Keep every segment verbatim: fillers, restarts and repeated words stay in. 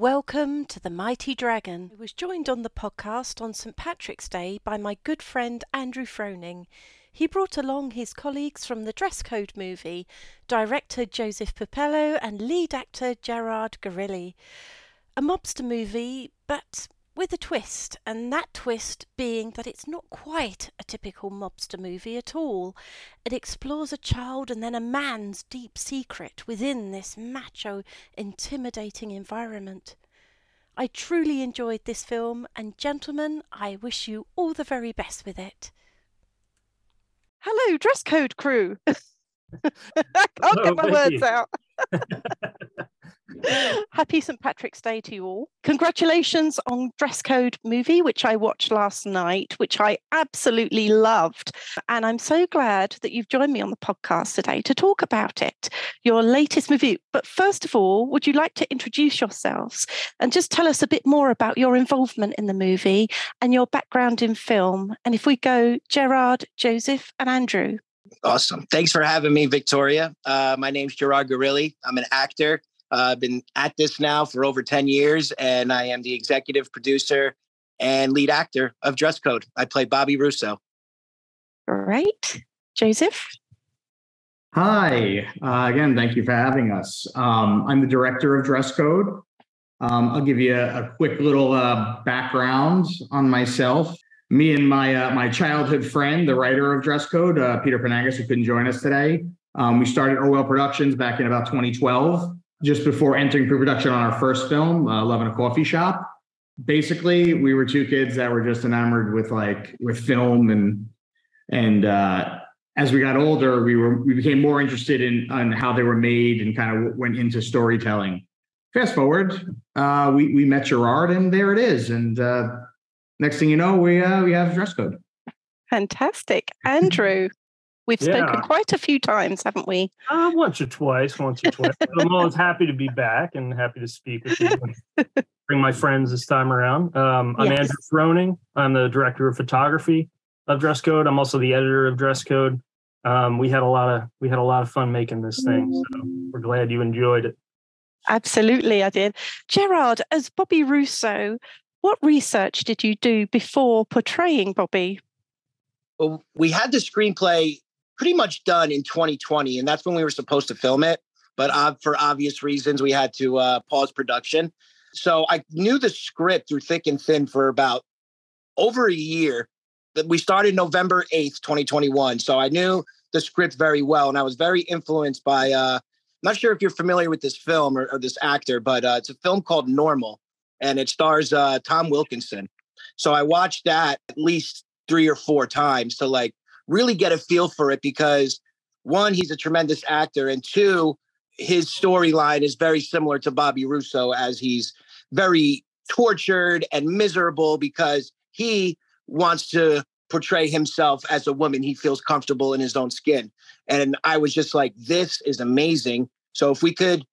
Welcome to The Mighty Dragon. I was joined on the podcast on Saint Patrick's Day by my good friend Andrew Froning. He brought along his colleagues from the Dress Code movie, director Joseph Pupello and lead actor Gerard Gorilli. A mobster movie, but with a twist, and that twist being that it's not quite a typical mobster movie at all. It explores a child and then a man's deep secret within this macho, intimidating environment. I truly enjoyed this film, and gentlemen, I wish you all the very best with it. Hello, Dress Code crew. I can't Hello, get my words you. out. Happy Saint Patrick's Day to you all. Congratulations on Dress Code movie, which I watched last night, which I absolutely loved. And I'm so glad that you've joined me on the podcast today to talk about it, your latest movie. But first of all, would you like to introduce yourselves and just tell us a bit more about your involvement in the movie and your background in film? And if we go Gerard, Joseph, and Andrew. Awesome. Thanks for having me, Victoria. Uh, my name's Gerard Gorilli. I'm an actor. Uh, I've been at this now for over ten years, and I am the executive producer and lead actor of Dress Code. I play Bobby Russo. Great. Joseph? Hi. Uh, again, thank you for having us. Um, I'm the director of Dress Code. Um, I'll give you a, a quick little uh, background on myself. Me and my uh, my childhood friend, the writer of Dress Code, uh, Peter Panagos, who couldn't join us today. Um, we started Orwell Productions back in about twenty twelve, just before entering pre-production on our first film, uh, Love in a Coffee Shop. Basically, we were two kids that were just enamored with like with film, and and uh, as we got older, we were we became more interested in on how they were made and kind of went into storytelling. Fast forward, uh, we we met Gerard, and there it is, and. Uh, Next thing you know, we uh, we have Dress Code. Fantastic. Andrew, we've Yeah. spoken quite a few times, haven't we? Uh, once or twice, once or twice. I'm always happy to be back and happy to speak with you and bring my friends this time around. Um, I'm Yes. Andrew Froning. I'm the director of photography of Dress Code. I'm also the editor of Dress Code. Um, we had a lot of we had a lot of fun making this thing, so we're glad you enjoyed it. Absolutely, I did. Gerard, as Bobby Russo, what research did you do before portraying Bobby? Well, we had the screenplay pretty much done in twenty twenty, and that's when we were supposed to film it. But uh, for obvious reasons, we had to uh, pause production. So I knew the script through thick and thin for about over a year. That we started November eighth, twenty twenty-one. So I knew the script very well, and I was very influenced by, uh, I'm not sure if you're familiar with this film or, or this actor, but uh, it's a film called Normal. And it stars uh, Tom Wilkinson. So I watched that at least three or four times to like really get a feel for it because one, he's a tremendous actor. And two, his storyline is very similar to Bobby Russo as he's very tortured and miserable because he wants to portray himself as a woman. He feels comfortable in his own skin. And I was just like, this is amazing. So if we could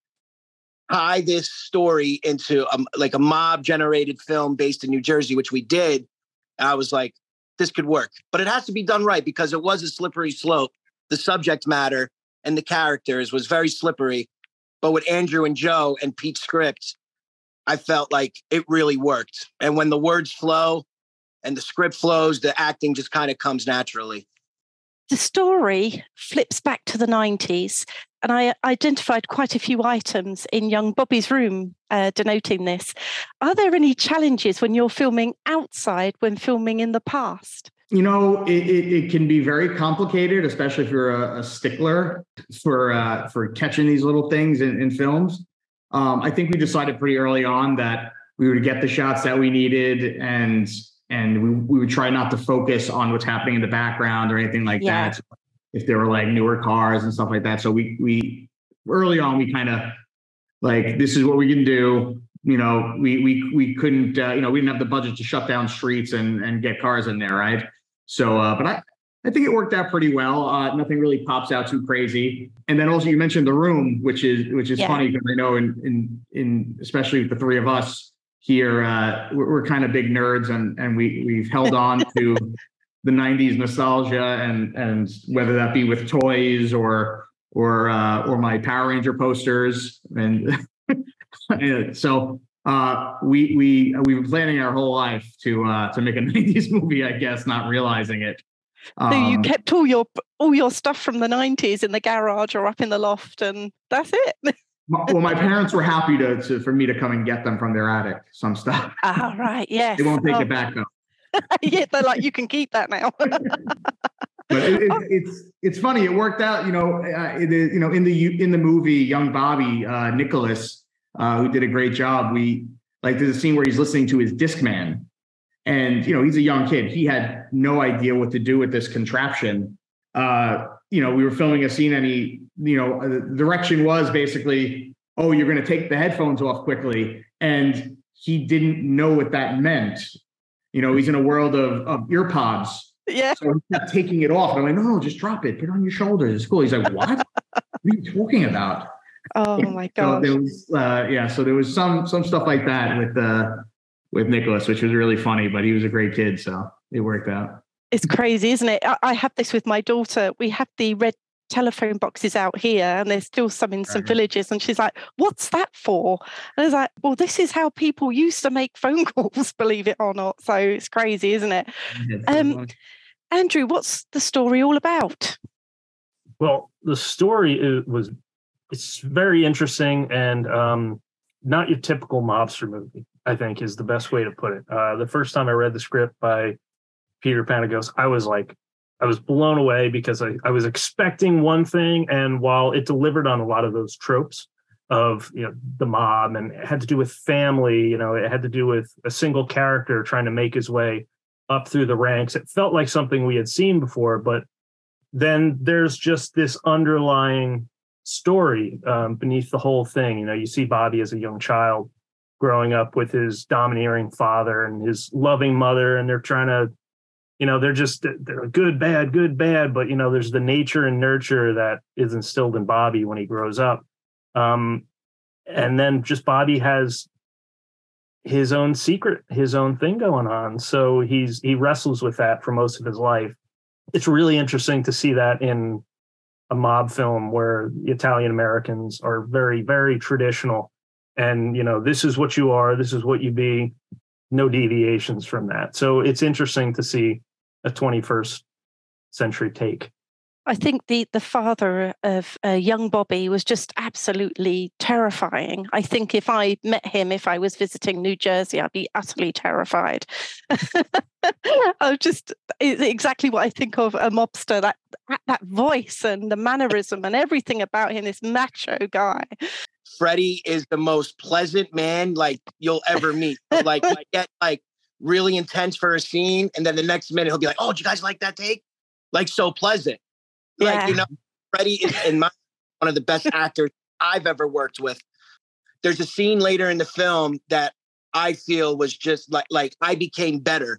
tie this story into a, like a mob generated film based in New Jersey, which we did. I was like, this could work, but it has to be done right because it was a slippery slope. The subject matter and the characters was very slippery, but with Andrew and Joe and Pete's script, I felt like it really worked. And when the words flow and the script flows, the acting just kind of comes naturally. The story flips back to the nineties, and I identified quite a few items in young Bobby's room uh, denoting this. Are there any challenges when you're filming outside when filming in the past? You know, it, it, it can be very complicated, especially if you're a, a stickler for uh, for catching these little things in, in films. Um, I think we decided pretty early on that we would get the shots that we needed, and and we, we would try not to focus on what's happening in the background or anything like Yeah. that. If there were like newer cars and stuff like that. So we we early on we kind of like, this is what we can do. You know, we we we couldn't uh, you know, we didn't have the budget to shut down streets and and get cars in there, right? So uh, but I I think it worked out pretty well. Uh, nothing really pops out too crazy. And then also you mentioned The Room, which is which is Yeah. funny because I know in in in especially with the three of us here, uh, we're, we're kind of big nerds, and and we we've held on to the nineties nostalgia, and and whether that be with toys or or uh, or my Power Ranger posters, and so Uh, we we we've been planning our whole life to uh, to make a nineties movie, I guess, not realizing it. So you Um, kept all your all your stuff from the nineties in the garage or up in the loft, and that's it. well, my parents were happy to, to for me to come and get them from their attic. Some stuff. Ah, right, yes. They won't take Oh. it back though. Yeah, they're like, you can keep that now. But it, it, it's it's funny. It worked out. You know, uh, it is, you know, in the in the movie, young Bobby uh, Nicholas, uh, who did a great job. We like there's a scene where he's listening to his Discman, and you know he's a young kid. He had no idea what to do with this contraption. Uh, you know, we were filming a scene, and he, you know, the direction was basically, oh, you're going to take the headphones off quickly, and he didn't know what that meant. You know, he's in a world of of ear pods. Yeah. So he kept taking it off. And I'm like, no, no, just drop it. Put it on your shoulders. It's cool. He's like, what? What are you talking about? Oh my So gosh. there was, uh, yeah. So there was some some stuff like that with uh, with Nicholas, which was really funny. But he was a great kid, so it worked out. It's crazy, isn't it? I, I have this with my daughter. We have the red telephone boxes out here, and there's still some in some Right. villages, and she's like, what's that for? And I was like, well, this is how people used to make phone calls, believe it or not. So it's crazy, isn't it? Um, Andrew, what's the story all about? Well, the story is, was it's very interesting and um, not your typical mobster movie, I think is the best way to put it. Uh, the first time I read the script by Peter Panagos, I was like, I was blown away because I, I was expecting one thing, and while it delivered on a lot of those tropes of, you know, the mob, and it had to do with family, you know, it had to do with a single character trying to make his way up through the ranks. It felt like something we had seen before, but then there's just this underlying story um, beneath the whole thing. You know, you see Bobby as a young child growing up with his domineering father and his loving mother, and they're trying to, you know, they're just, they're good, bad, good, bad. But, you know, there's the nature and nurture that is instilled in Bobby when he grows up. Um, and then just Bobby has his own secret, his own thing going on. So he's, he wrestles with that for most of his life. It's really interesting to see that in a mob film where Italian Americans are very, very traditional. And, you know, this is what you are, this is what you be, no deviations from that. So it's interesting to see a twenty-first century take. I think the the father of uh, young Bobby was just absolutely terrifying. I think if I met him, if I was visiting New Jersey, I'd be utterly terrified. I just it's exactly what I think of a mobster, that that voice and the mannerism and everything about him, this macho guy. Freddie is the most pleasant man like you'll ever meet. Like, I get like really intense for a scene, and then the next minute he'll be like, "Oh, do you guys like that take?" Like, so pleasant. Like, Yeah. you know, Freddie is in my one of the best actors I've ever worked with. There's a scene later in the film that I feel was just like like I became better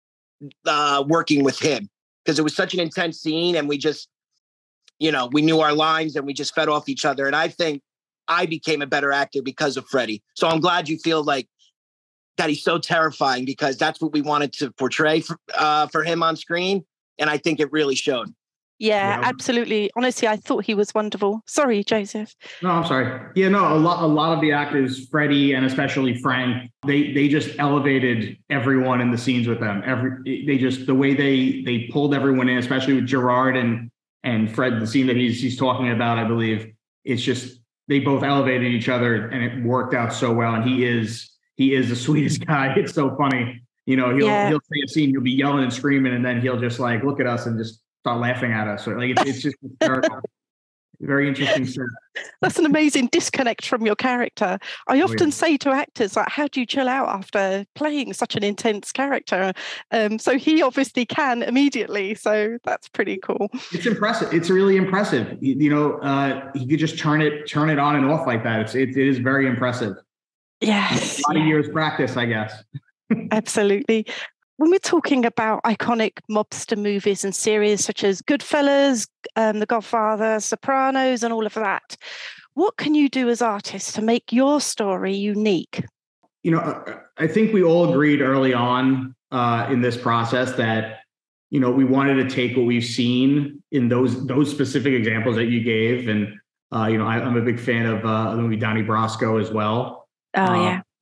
uh, working with him, because it was such an intense scene, and we just, you know, we knew our lines and we just fed off each other. And I think I became a better actor because of Freddie. So I'm glad you feel like that he's so terrifying, because that's what we wanted to portray for, uh, for him on screen. And I think it really showed. Yeah, Yeah. absolutely. Honestly, I thought he was wonderful. Sorry, Joseph. No, I'm sorry. Yeah, no, a lot, a lot of the actors, Freddie and especially Frank, they they just elevated everyone in the scenes with them. Every they just the way they they pulled everyone in, especially with Gerard and and Fred, the scene that he's he's talking about, I believe. It's just they both elevated each other, and it worked out so well. And he is he is the sweetest guy. It's so funny. You know, he'll Yeah. he'll say a scene, he'll be yelling and screaming, and then he'll just like look at us and just start laughing at us. Like it's, it's just hysterical. Very interesting stuff. That's an amazing disconnect from your character. I Oh, often yeah. say to actors, like, how do you chill out after playing such an intense character? Um, so he obviously can immediately. So that's pretty cool. It's impressive. It's really impressive. You, you know, uh, he could just turn it, turn it on and off like that. It's, it, it is very impressive. Yes, A lot of yeah, years practice, I guess. absolutely. When we're talking about iconic mobster movies and series such as Goodfellas, um, The Godfather, Sopranos, and all of that, what can you do as artists to make your story unique? You know, I think we all agreed early on uh, in this process that, you know, we wanted to take what we've seen in those those specific examples that you gave. And, uh, you know, I, I'm a big fan of uh, the movie Donnie Brasco as well. Oh, Um, yeah.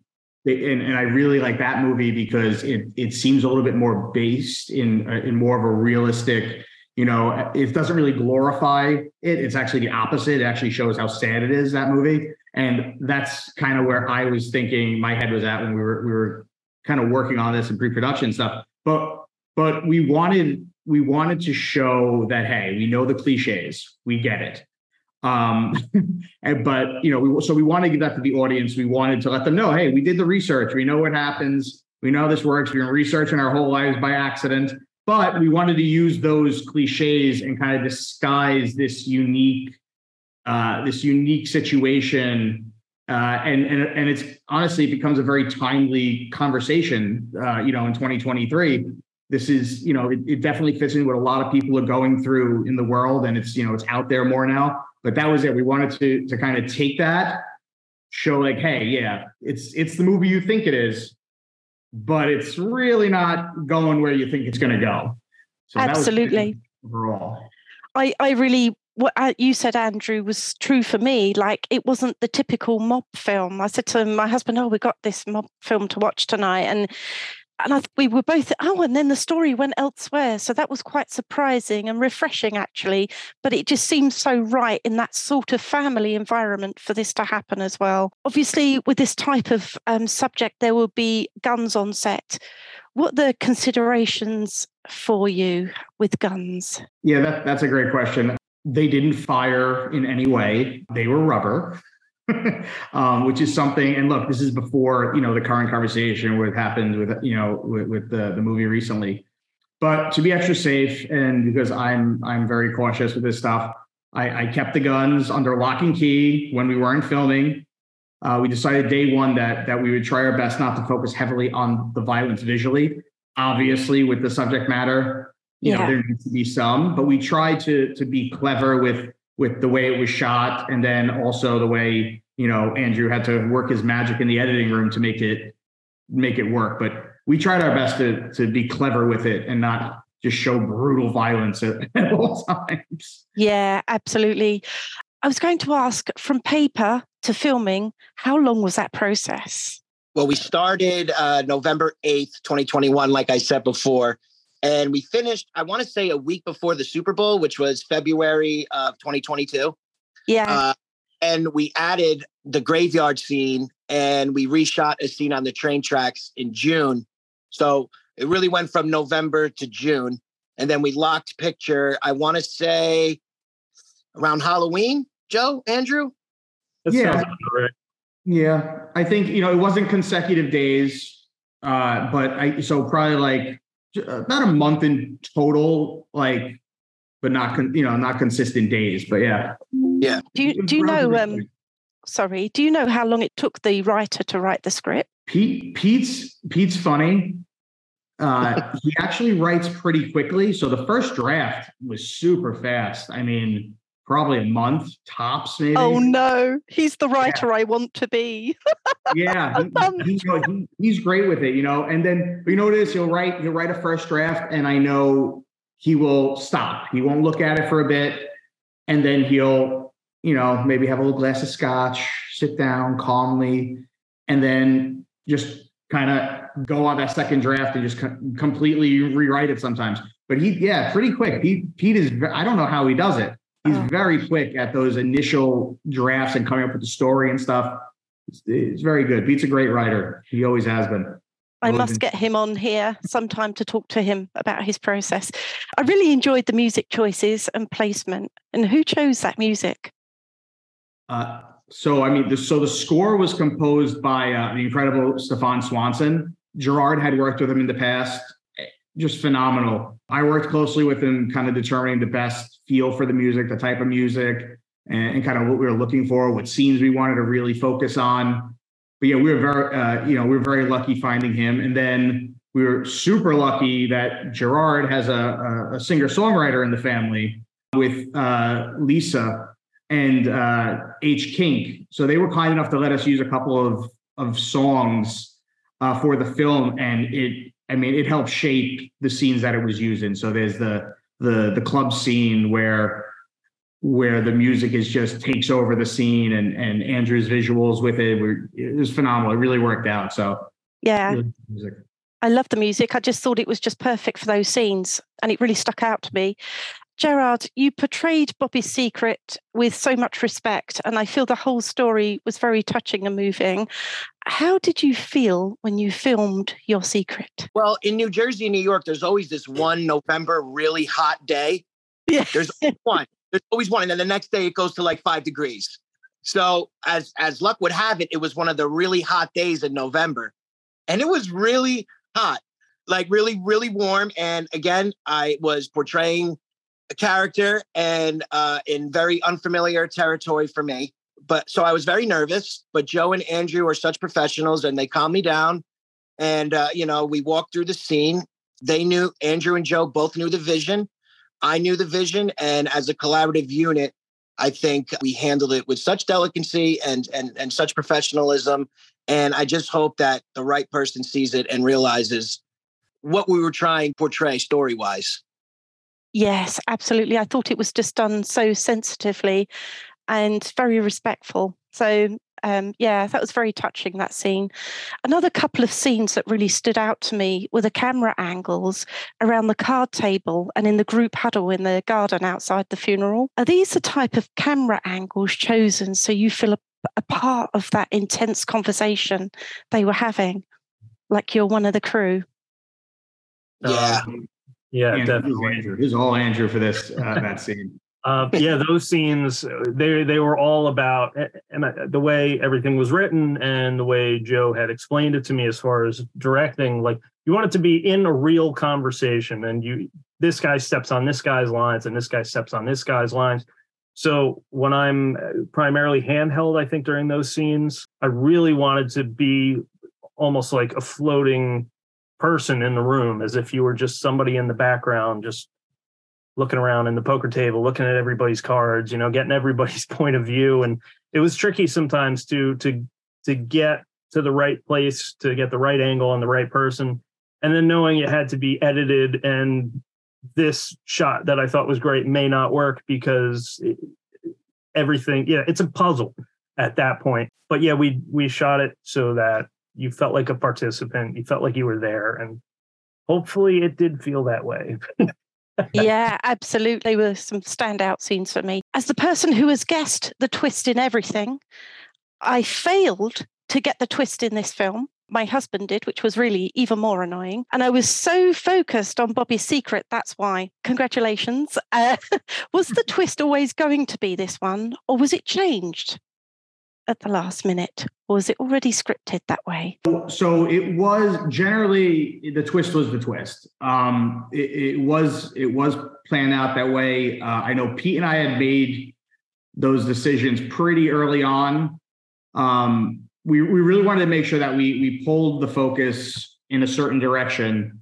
they, and, and I really like that movie because it it seems a little bit more based in uh, in more of a realistic. You know, it doesn't really glorify it. It's actually the opposite. It actually shows how sad it is, that movie. And that's kind of where I was thinking my head was at when we were we were kind of working on this and pre-production stuff. But but we wanted we wanted to show that, hey, we know the cliches, we get it. Um, and, but you know, we so we wanted to give that to the audience. We wanted to let them know, hey, we did the research, we know what happens, we know how this works. We've been researching our whole lives by accident. But we wanted to use those cliches and kind of disguise this unique, uh, this unique situation, uh, and and and it's honestly it becomes a very timely conversation. Uh, you know, in twenty twenty-three, this is you know it, it definitely fits in what a lot of people are going through in the world, and it's you know it's out there more now. But that was it. We wanted to to kind of take that, show like, hey, yeah, it's it's the movie you think it is, but it's really not going where you think it's going to go. So Absolutely. That was overall. I, I really, what you said, Andrew, was true for me. Like, it wasn't the typical mob film. I said to my husband, oh, we got this mob film to watch tonight. And and I, we were both, oh, and then the story went elsewhere. So that was quite surprising and refreshing, actually. But it just seemed so right in that sort of family environment for this to happen as well. Obviously, with this type of um, subject, there will be guns on set. What are the considerations for you with guns? Yeah, that, that's a great question. They didn't fire in any way. They were rubber. um, which is something, and look, this is before, you know, the current conversation what happened with, you know, with, with the, the movie recently. But to be extra safe, and because I'm I'm very cautious with this stuff, I, I kept the guns under lock and key when we weren't filming. Uh, we decided day one that that we would try our best not to focus heavily on the violence visually. Obviously, with the subject matter, you yeah. know, there needs to be some, but we tried to to be clever with with the way it was shot, and then also the way, you know, Andrew had to work his magic in the editing room to make it make it work. But we tried our best to to be clever with it and not just show brutal violence at, at all times. Yeah, absolutely. I was going to ask, from paper to filming, how long was that process? Well, we started uh, November eighth, twenty twenty-one, like I said before. And we finished, I want to say, a week before the Super Bowl, which was February of twenty twenty-two. Yeah. Uh, and we added the graveyard scene, and we reshot a scene on the train tracks in June. So it really went from November to June. And then we locked picture, I want to say, around Halloween, Joe, Andrew? That yeah. sounds right. Yeah. I think, you know, it wasn't consecutive days, uh, but I, so probably like, about a month in total, like, but not, con, you know, not consistent days, but yeah. Yeah. Do you, do you know, um, sorry, do you know how long it took the writer to write the script? Pete, Pete's, Pete's funny. Uh, he actually writes pretty quickly. So the first draft was super fast. I mean, probably a month tops, maybe. Oh no, he's the writer yeah. I want to be. yeah, he, he, you know, he, he's great with it, you know. And then you know what it is, he'll write he'll write a first draft, and I know he will stop. He won't look at it for a bit, and then he'll, you know, maybe have a little glass of scotch, sit down calmly, and then just kind of go on that second draft and just co- completely rewrite it sometimes. But he, yeah, pretty quick. Pete, Pete is. I don't know how he does it. He's very quick at those initial drafts and coming up with the story and stuff. It's, it's very good. Pete's a great writer. He always has been. I must get him on here sometime to talk to him about his process. I really enjoyed the music choices and placement. And who chose that music? Uh, so, I mean, the, so the score was composed by uh, the incredible Stefan Swanson. Gerard had worked with him in the past. Just phenomenal. I worked closely with him, kind of determining the best feel for the music, the type of music, and, and kind of what we were looking for, what scenes we wanted to really focus on. But yeah, we were very, uh, you know, we were very lucky finding him. And then we were super lucky that Gerard has a, a, a singer-songwriter in the family with uh, Lisa and uh, H. Kink. So they were kind enough to let us use a couple of, of songs uh, for the film, and it, I mean, it helped shape the scenes that it was used in. So there's the the the club scene where where the music is just takes over the scene, and and Andrew's visuals with it were it was phenomenal. It really worked out. So yeah, really music. I love the music. I just thought it was just perfect for those scenes, and it really stuck out to me. Gerard, you portrayed Bobby's secret with so much respect, and I feel the whole story was very touching and moving. How did you feel when you filmed your secret? Well, in New Jersey and New York, there's always this one November really hot day. Yeah. There's one. There's always one. And then the next day it goes to like five degrees. So as as luck would have it, it was one of the really hot days in November. And it was really hot, like really, really warm. And again, I was portraying a character and uh, in very unfamiliar territory for me. But so I was very nervous, but Joe and Andrew are such professionals and they calmed me down. And, uh, you know, we walked through the scene. They knew, Andrew and Joe both knew the vision. I knew the vision. And as a collaborative unit, I think we handled it with such delicacy and, and, and such professionalism. And I just hope that the right person sees it and realizes what we were trying to portray story-wise. Yes, absolutely. I thought it was just done so sensitively and very respectful. So, um, yeah, that was very touching, that scene. Another couple of scenes that really stood out to me were the camera angles around the card table and in the group huddle in the garden outside the funeral. Are these the type of camera angles chosen so you feel a, a part of that intense conversation they were having, like you're one of the crew? Yeah. Um, yeah, Andrew, definitely. Andrew. This is all Andrew for this uh, that scene. Uh, yeah, those scenes, they they were all about, and the way everything was written and the way Joe had explained it to me as far as directing, like you want it to be in a real conversation, and you this guy steps on this guy's lines and this guy steps on this guy's lines. So when I'm primarily handheld, I think during those scenes, I really wanted to be almost like a floating person in the room, as if you were just somebody in the background, just looking around in the poker table, looking at everybody's cards, you know, getting everybody's point of view. And it was tricky sometimes to to to get to the right place, to get the right angle on the right person. And then knowing it had to be edited, and this shot that I thought was great may not work because it, everything, yeah, it's a puzzle at that point. But yeah, we we shot it so that you felt like a participant, you felt like you were there, and hopefully it did feel that way. Yeah, absolutely. Were some standout scenes for me. As the person who has guessed the twist in everything, I failed to get the twist in this film. My husband did, which was really even more annoying. And I was so focused on Bobby's secret, that's why. Congratulations. Uh, was the twist always going to be this one, or was it changed at the last minute? Or was it already scripted that way? So it was generally, the twist was the twist. Um, it, it was it was planned out that way. Uh, I know Pete and I had made those decisions pretty early on. Um, we we really wanted to make sure that we we pulled the focus in a certain direction,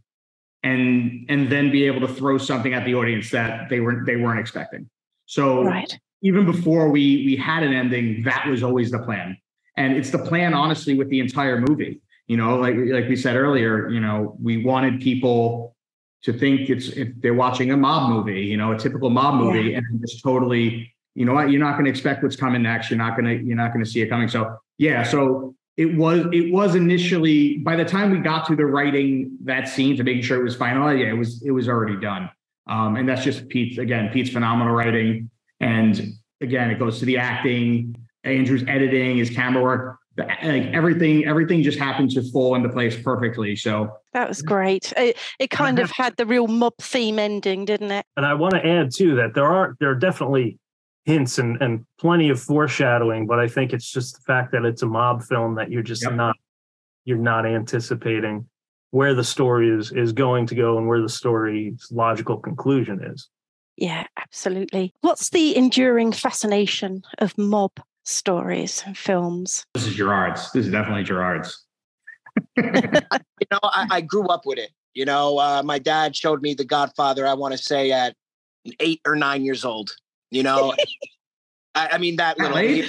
and and then be able to throw something at the audience that they weren't they weren't expecting. So right. Even before we we had an ending, that was always the plan. And it's the plan, honestly, with the entire movie. You know, like like we said earlier, you know, we wanted people to think it's if they're watching a mob movie, you know, a typical mob movie, yeah. And just totally, you know what, you're not going to expect what's coming next. You're not going to you're not going to see it coming. So yeah, so it was it was initially, by the time we got to the writing that scene to making sure it was final, yeah, it was it was already done. Um, and that's just Pete's again, Pete's phenomenal writing. And again, it goes to the acting, Andrew's editing, his camera work, like everything, everything just happened to fall into place perfectly. So that was great. It, it kind of had the real mob theme ending, didn't it? And I want to add too that there are there are definitely hints and, and plenty of foreshadowing, but I think it's just the fact that it's a mob film that you're just yep. not you're not anticipating where the story is is going to go and where the story's logical conclusion is. Yeah, absolutely. What's the enduring fascination of mob stories and films? This is Gerard's. This is definitely Gerard's. you know, I, I grew up with it. You know, uh, my dad showed me The Godfather, I want to say at eight or nine years old. You know, I, I mean, that little. You,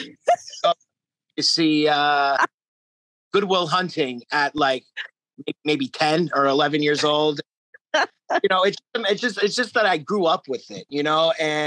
you see uh, Good Will Hunting at like maybe ten or eleven years old. You know, it's it's just it's just that I grew up with it, you know, and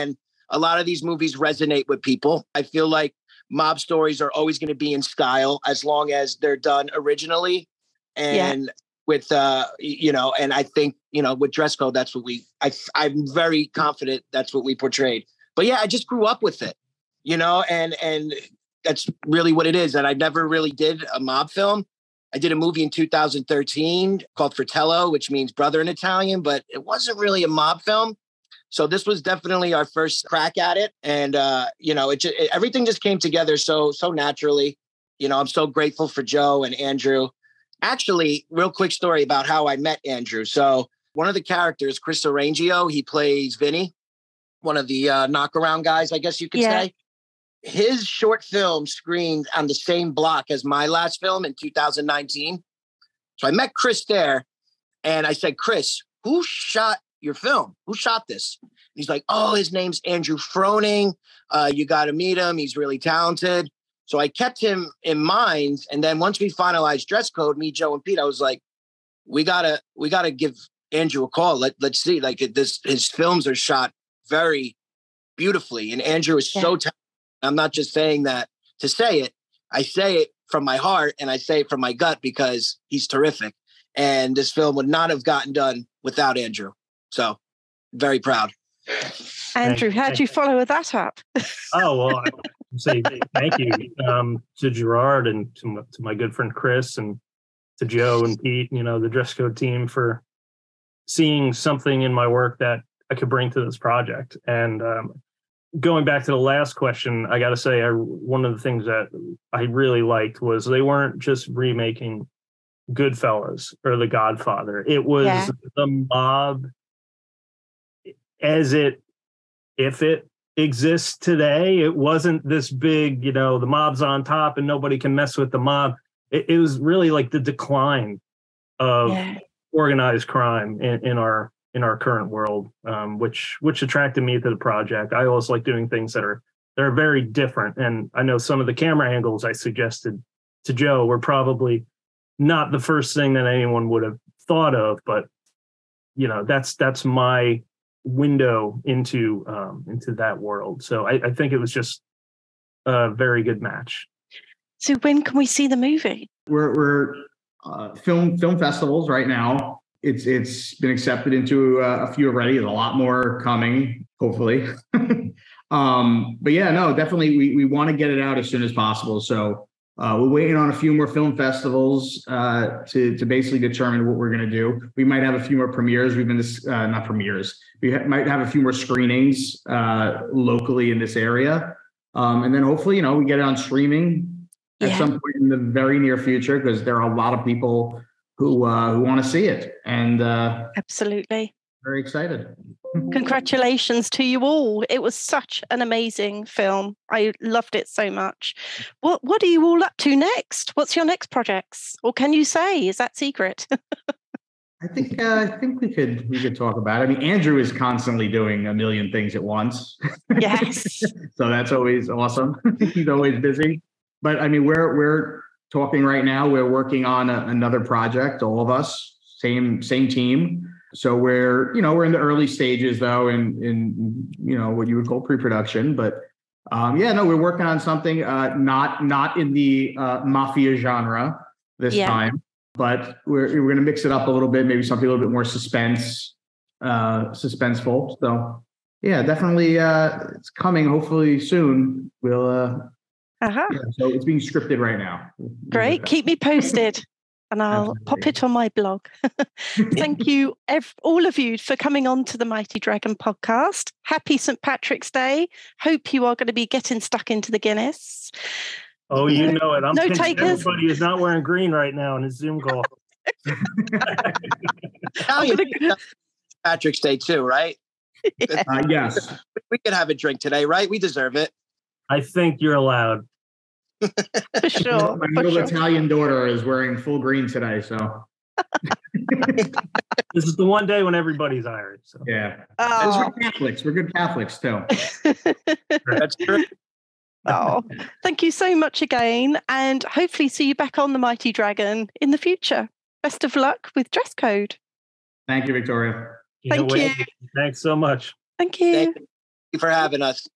a lot of these movies resonate with people. I feel like mob stories are always going to be in style as long as they're done originally. And yeah. with, uh, you know, and I think, you know, with Dress Code, that's what we, I, I'm very confident that's what we portrayed. But yeah, I just grew up with it, you know, and, and that's really what it is. And I never really did a mob film. I did a movie in two thousand thirteen called Fratello, which means brother in Italian, but it wasn't really a mob film. So this was definitely our first crack at it. And, uh, you know, it, just, it everything just came together so, so naturally. You know, I'm so grateful for Joe and Andrew. Actually, real quick story about how I met Andrew. So one of the characters, Chris Arrangio, he plays Vinny, one of the uh, knockaround guys, I guess you could yeah. say. His short film screened on the same block as my last film in two thousand nineteen. So I met Chris there and I said, Chris, who shot your film? Who shot this? And he's like, oh, his name's Andrew Froning. Uh, you got to meet him. He's really talented. So I kept him in mind. And then once we finalized Dress Code, me, Joe, and Pete, I was like, we gotta, we gotta give Andrew a call. Let, let's see. Like this, his films are shot very beautifully. And Andrew is yeah. so talented. I'm not just saying that to say it. I say it from my heart and I say it from my gut because he's terrific. And this film would not have gotten done without Andrew. So very proud. Andrew, how do you follow that up? Oh, well, I say thank you um, to Gerard and to my, to my good friend Chris and to Joe and Pete, you know, the Dress Code team for seeing something in my work that I could bring to this project. And um, going back to the last question, I got to say, I, one of the things that I really liked was they weren't just remaking Goodfellas or The Godfather. It was yeah. the mob as it, if it exists today. It wasn't this big, you know, the mob's on top and nobody can mess with the mob. It, it was really like the decline of yeah. organized crime in, in our in our current world, um, which which attracted me to the project. I always like doing things that are that are very different. And I know some of the camera angles I suggested to Joe were probably not the first thing that anyone would have thought of, but you know, that's that's my window into um, into that world. So I, I think it was just a very good match. So when can we see the movie? We're we're uh, film film festivals right now. It's it's been accepted into uh, a few already. There's a lot more coming, hopefully. um, but yeah, no, definitely we we want to get it out as soon as possible. So uh, we're waiting on a few more film festivals uh, to to basically determine what we're going to do. We might have a few more premieres. We've been this uh, not premieres. We ha- might have a few more screenings uh, locally in this area, um, and then hopefully, you know, we get it on streaming yeah. at some point in the very near future because there are a lot of people who uh, who want to see it, and uh, absolutely very excited. Congratulations to you all! It was such an amazing film. I loved it so much. What What are you all up to next? What's your next projects, or can you say? Is that secret? I think uh, I think we could we could talk about it. I mean, Andrew is constantly doing a million things at once. Yes, so that's always awesome. He's always busy. But I mean, we're we're talking right now. We're working on a, another project. All of us, same same team. So we're you know we're in the early stages though, in in you know what you would call pre-production. But um, yeah, no, we're working on something uh, not not in the uh, mafia genre this yeah. time. But we're we're going to mix it up a little bit, maybe something a little bit more suspense, uh, suspenseful. So, yeah, definitely, uh, it's coming. Hopefully soon. We'll. Uh, uh-huh. yeah, so it's being scripted right now. Great. Keep me posted, and I'll Absolutely. pop it on my blog. Thank you, ev- all of you, for coming on to the Mighty Dragon podcast. Happy Saint Patrick's Day. Hope you are going to be getting stuck into the Guinness. Oh, you know it. I'm no takers. Everybody is not wearing green right now in his Zoom call. Patrick's Day too, right? Yeah. Uh, yes. We could have a drink today, right? We deserve it. I think you're allowed. For sure. My little sure. Italian daughter is wearing full green today, so. This is the one day when everybody's Irish. So. Yeah. Oh. We're Catholics. We're good Catholics too. That's true. Oh, thank you so much again, and hopefully see you back on the Mighty Dragon in the future. Best of luck with Dress Code. Thank you, Victoria. Thank you. Thanks so much. Thank you. Thank you. you for having us.